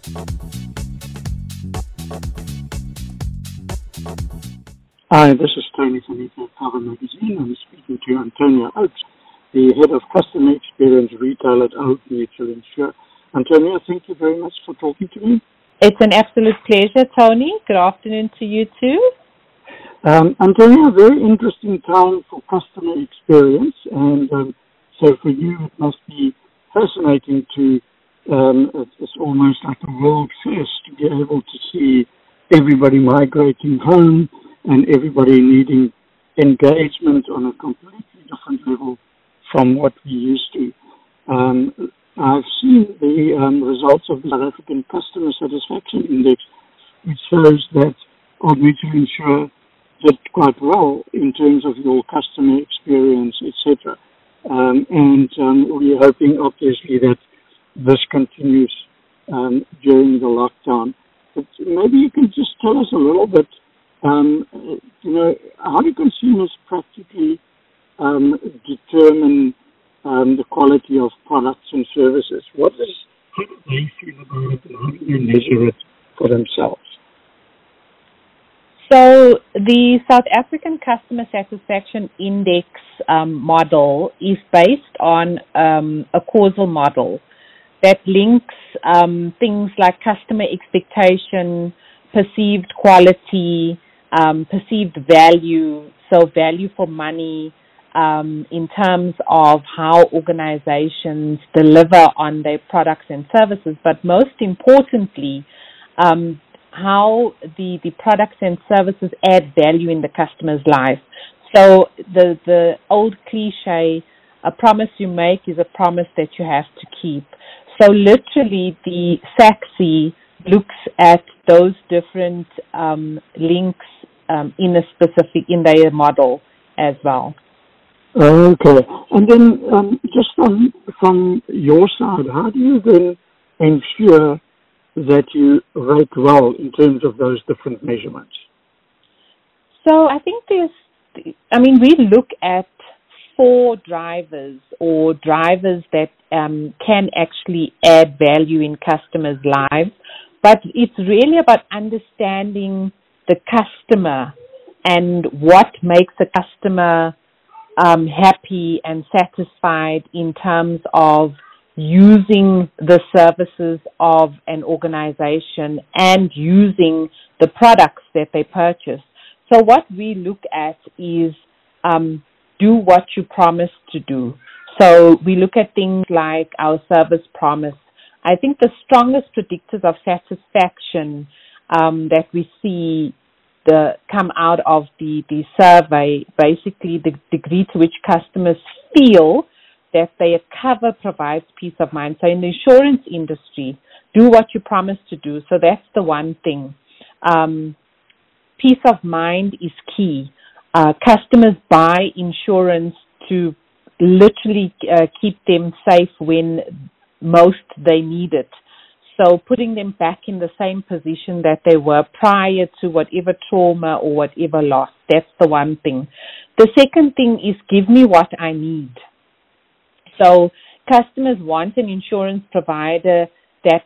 Hi, this is Tony from Eco Cover Magazine. I'm speaking to Antonia Oakes, the Head of Customer Experience Retail at Old Mutual Insure. Antonia, thank you very much for talking to me. It's an absolute pleasure, Tony. Good afternoon to you too. Antonia, a very interesting time for customer experience, and so for you it must be fascinating to, it's almost like a world first to be able to see everybody migrating home and everybody needing engagement on a completely different level from what we used to. I've seen the results of the South African Customer Satisfaction Index, which shows that Old Mutual Insure did quite well in terms of your customer experience, etc. And we're hoping, obviously, that this continues during the lockdown. But maybe you can just tell us a little bit, how do consumers practically determine the quality of products and services? How do they feel about it, and how do they measure it for themselves? So the South African Customer Satisfaction Index model is based on a causal model that links things like customer expectation, perceived quality, perceived value, so value for money, in terms of how organizations deliver on their products and services, but most importantly, how the products and services add value in the customer's life. So the old cliche, a promise you make is a promise that you have to keep. So literally the SACSI looks at those different links in their model as well. Okay. And then just from your side, how do you then ensure that you rate well in terms of those different measurements? So I think we look at 4 drivers or drivers that can actually add value in customers' lives, but it's really about understanding the customer and what makes a customer happy and satisfied in terms of using the services of an organization and using the products that they purchase. So what we look at is do what you promise to do. So we look at things like our service promise. I think the strongest predictors of satisfaction that we see come out of the survey, basically the degree to which customers feel that their cover provides peace of mind. So in the insurance industry, do what you promise to do. So that's the one thing. Peace of mind is key. Customers buy insurance to literally keep them safe when most they need it. So putting them back in the same position that they were prior to whatever trauma or whatever loss. That's the one thing. The second thing is give me what I need. So customers want an insurance provider that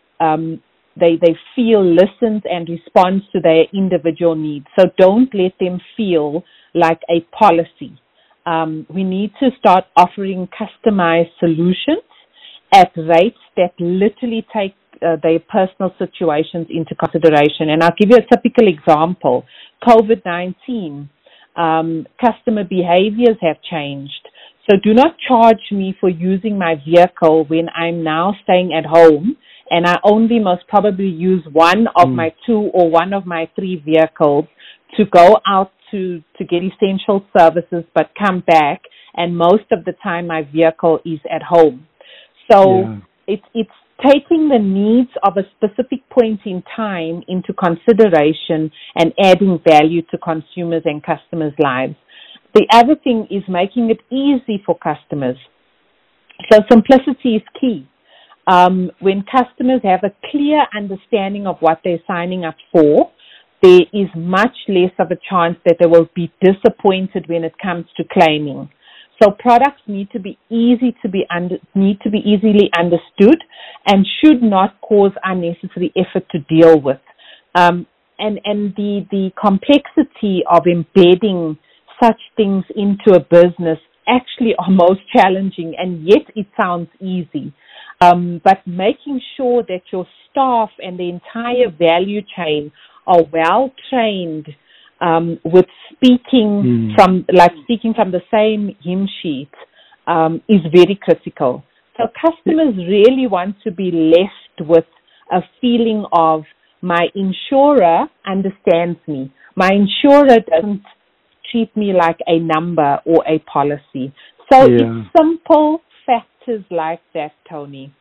they feel listens and responds to their individual needs. So don't let them feel like a policy. We need to start offering customized solutions at rates that literally take their personal situations into consideration. And I'll give you a typical example. COVID-19, customer behaviors have changed. So do not charge me for using my vehicle when I'm now staying at home and I only most probably use one of my 2 or one of my 3 vehicles to go out to get essential services but come back, and most of the time my vehicle is at home. So it's taking the needs of a specific point in time into consideration and adding value to consumers and customers' lives. The other thing is making it easy for customers. So simplicity is key. When customers have a clear understanding of what they're signing up for, there is much less of a chance that they will be disappointed when it comes to claiming. So products need to be easily understood and should not cause unnecessary effort to deal with. And the complexity of embedding such things into a business actually are most challenging, and yet it sounds easy. But making sure that your staff and the entire value chain are well trained with speaking from the same hymn sheet is very critical. So customers really want to be left with a feeling of, my insurer understands me. My insurer doesn't treat me like a number or a policy. So it's simple factors like that, Tony.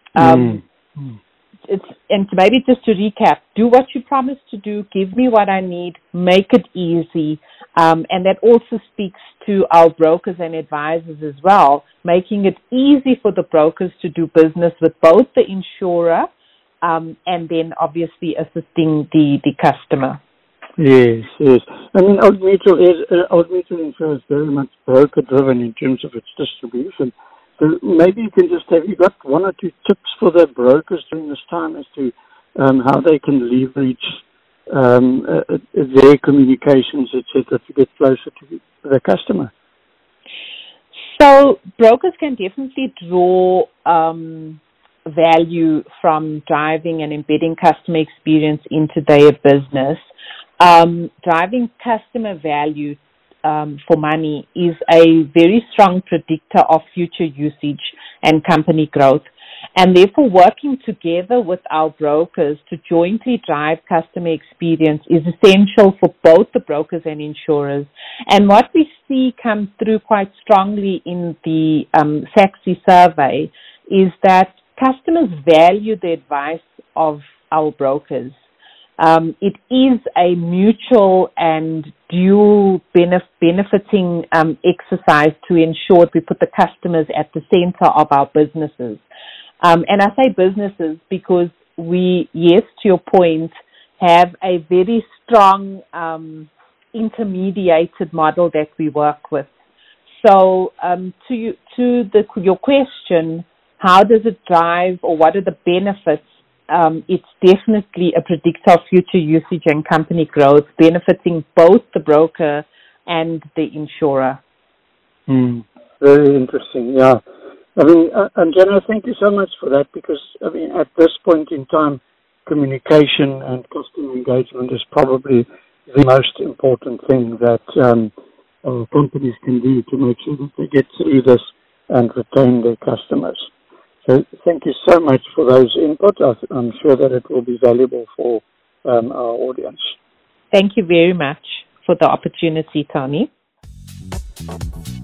And maybe just to recap, do what you promised to do, give me what I need, make it easy. And that also speaks to our brokers and advisors as well, making it easy for the brokers to do business with both the insurer and then obviously assisting the customer. Yes. I mean, Old Mutual Insurance is very much broker-driven in terms of its distribution. So maybe you can have you got one or two tips for the brokers during this time as to how they can leverage their communications, etc., to get closer to the customer? So brokers can definitely draw value from driving and embedding customer experience into their business. Driving customer value for money is a very strong predictor of future usage and company growth. And therefore, working together with our brokers to jointly drive customer experience is essential for both the brokers and insurers. And what we see come through quite strongly in the SACSI survey is that customers value the advice of our brokers. It is a mutual and dual benefiting exercise to ensure we put the customers at the center of our businesses. And I say businesses because we, yes, to your point, have a very strong intermediated model that we work with. So your question, how does it drive or what are the benefits? It's definitely a predictor of future usage and company growth, benefiting both the broker and the insurer. Very interesting, yeah. I mean, Anjana, thank you so much for that, because, I mean, at this point in time, communication and customer engagement is probably the most important thing that companies can do to make sure that they get through this and retain their customers. So thank you so much for those inputs. I'm sure that it will be valuable for our audience. Thank you very much for the opportunity, Tony.